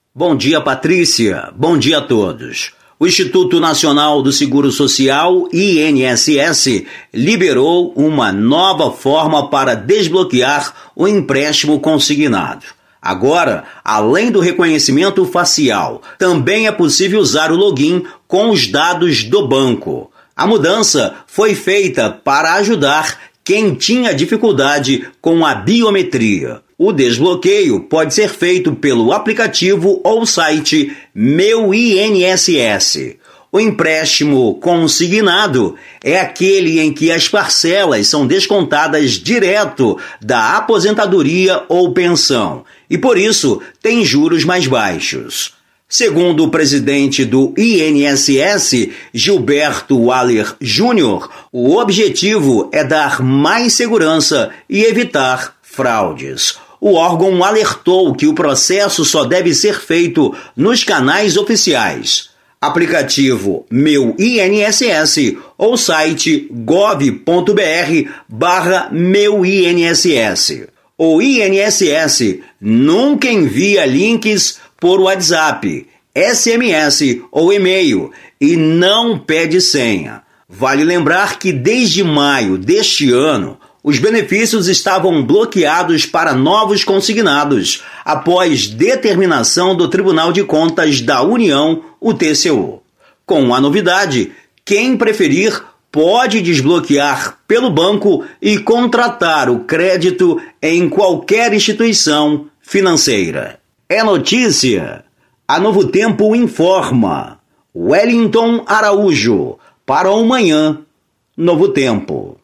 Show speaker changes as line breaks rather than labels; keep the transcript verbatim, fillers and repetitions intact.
Bom dia, Patrícia. Bom dia a todos. O Instituto Nacional do Seguro Social, I N S S, liberou uma nova forma para desbloquear o empréstimo consignado. Agora, além do reconhecimento facial, também é possível usar o login com os dados do banco. A mudança foi feita para ajudar quem tinha dificuldade com a biometria. O desbloqueio pode ser feito pelo aplicativo ou site Meu I N S S. O empréstimo consignado é aquele em que as parcelas são descontadas direto da aposentadoria ou pensão e, por isso, tem juros mais baixos. Segundo o presidente do I N S S, Gilberto Waller Júnior, o objetivo é dar mais segurança e evitar fraudes. O órgão alertou que o processo só deve ser feito nos canais oficiais. Aplicativo Meu I N S S ou site gov.br barra Meu I N S S. O I N S S nunca envia links por WhatsApp, S M S ou e-mail e não pede senha. Vale lembrar que desde maio deste ano, os benefícios estavam bloqueados para novos consignados, após determinação do Tribunal de Contas da União, o T C U. Com a novidade, quem preferir pode desbloquear pelo banco e contratar o crédito em qualquer instituição financeira. É notícia! A Novo Tempo informa. Wellington Araújo, para o Manhã Novo Tempo.